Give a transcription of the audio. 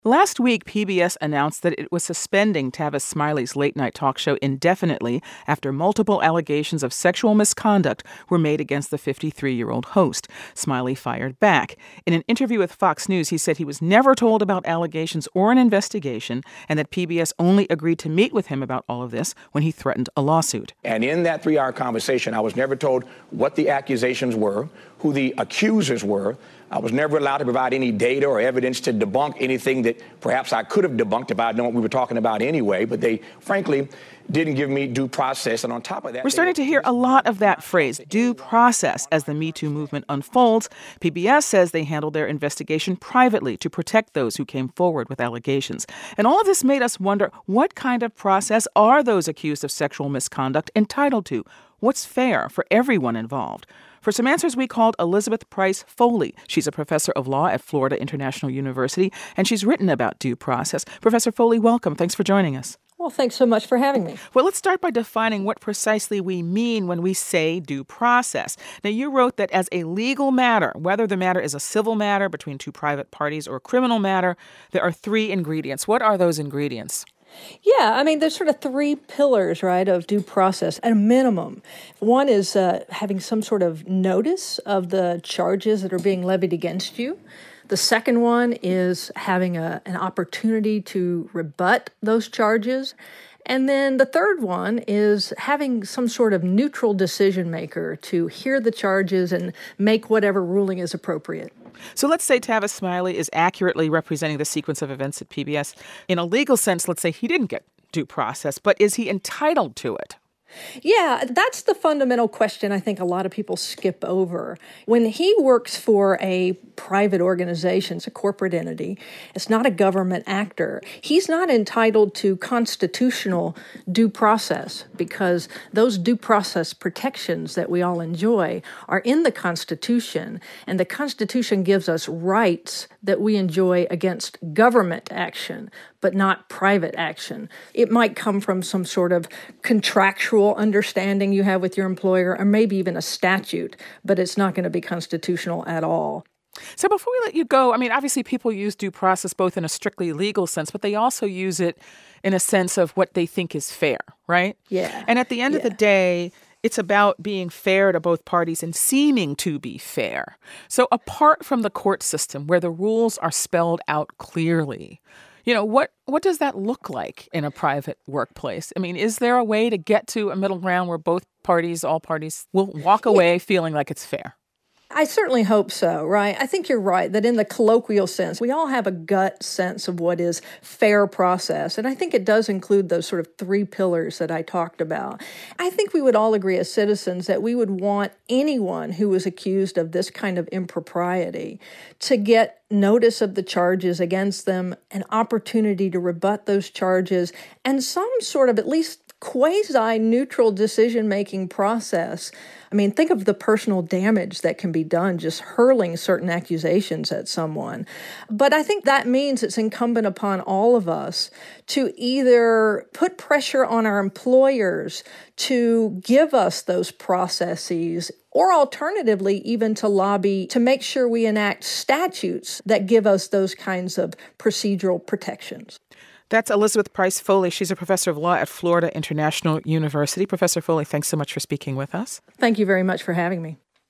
Last week, PBS announced that it was suspending Tavis Smiley's late-night talk show indefinitely after multiple allegations of sexual misconduct were made against the 53-year-old host. Smiley fired back. In an interview with Fox News, he said he was never told about allegations or an investigation and that PBS only agreed to meet with him about all of this when he threatened a lawsuit. And in that 3-hour conversation, I was never told what the accusations were, who the accusers were. I was never allowed to provide any data or evidence to debunk anything that perhaps I could have debunked if I had known what we were talking about anyway. But they, frankly, didn't give me due process. And on top of that, we're starting to hear a lot of that phrase, due process, as the Me Too movement unfolds. PBS says they handled their investigation privately to protect those who came forward with allegations. And all of this made us wonder, what kind of process are those accused of sexual misconduct entitled to? What's fair for everyone involved? For some answers, we called Elizabeth Price Foley. She's a professor of law at Florida International University, and she's written about due process. Professor Foley, welcome. Thanks for joining us. Well, thanks so much for having me. Well, let's start by defining what precisely we mean when we say due process. Now, you wrote that as a legal matter, whether the matter is a civil matter between two private parties or a criminal matter, there are 3 ingredients. What are those ingredients? Yeah, I mean, there's sort of 3 pillars, right, of due process at a minimum. One is having some sort of notice of the charges that are being levied against you. The second one is having an opportunity to rebut those charges. And then the third one is having some sort of neutral decision maker to hear the charges and make whatever ruling is appropriate. So let's say Tavis Smiley is accurately representing the sequence of events at PBS. In a legal sense, let's say he didn't get due process, but is he entitled to it? Yeah, that's the fundamental question I think a lot of people skip over. When he works for a private organization, it's a corporate entity, it's not a government actor, he's not entitled to constitutional due process because those due process protections that we all enjoy are in the Constitution, and the Constitution gives us rights that we enjoy against government action, but not private action. It might come from some sort of contractual understanding you have with your employer, or maybe even a statute, but it's not going to be constitutional at all. So before we let you go, I mean, obviously people use due process both in a strictly legal sense, but they also use it in a sense of what they think is fair, right? Yeah. And at the end of the day, it's about being fair to both parties and seeming to be fair. So apart from the court system where the rules are spelled out clearly, you know, what does that look like in a private workplace? I mean, is there a way to get to a middle ground where both parties, all parties, will walk away feeling like it's fair? I certainly hope so, right? I think you're right that in the colloquial sense, we all have a gut sense of what is fair process. And I think it does include those sort of 3 pillars that I talked about. I think we would all agree as citizens that we would want anyone who was accused of this kind of impropriety to get notice of the charges against them, an opportunity to rebut those charges, and some sort of at least quasi-neutral decision-making process. I mean, think of the personal damage that can be done just hurling certain accusations at someone. But I think that means it's incumbent upon all of us to either put pressure on our employers to give us those processes, or alternatively, even to lobby to make sure we enact statutes that give us those kinds of procedural protections. That's Elizabeth Price Foley. She's a professor of law at Florida International University. Professor Foley, thanks so much for speaking with us. Thank you very much for having me.